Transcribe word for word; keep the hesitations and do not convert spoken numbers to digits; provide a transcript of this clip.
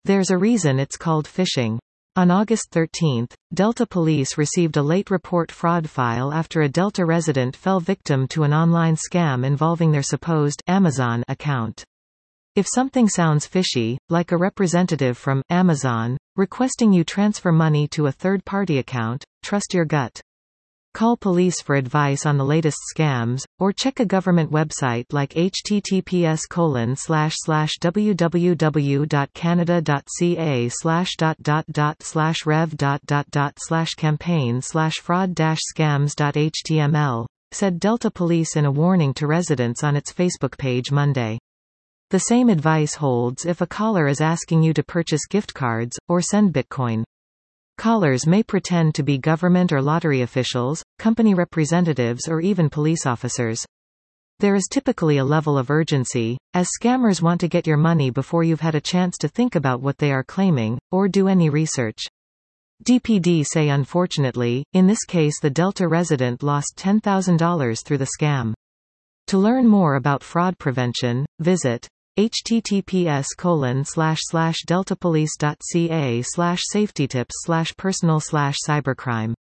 There's a reason it's called phishing. On August thirteenth, Delta Police received a late report fraud file after a Delta resident fell victim to an online scam involving their supposed Amazon account. If something sounds fishy, like a representative from Amazon requesting you transfer money to a third-party account, trust your gut. Call police for advice on the latest scams, or check a government website like https colon slash slash www.canada.ca slash dot dot dot slash rev dot dot dot slash campaign slash fraud dash scams dot html, said Delta Police in a warning to residents on its Facebook page Monday. The same advice holds if a caller is asking you to purchase gift cards, or send Bitcoin. Callers may pretend to be government or lottery officials, company representatives or even police officers. There is typically a level of urgency, as scammers want to get your money before you've had a chance to think about what they are claiming, or do any research. D P D say unfortunately, in this case the Delta resident lost ten thousand dollars through the scam. To learn more about fraud prevention, visit https colon slash slash deltapolice.ca slash safetytips slash personal slash cybercrime.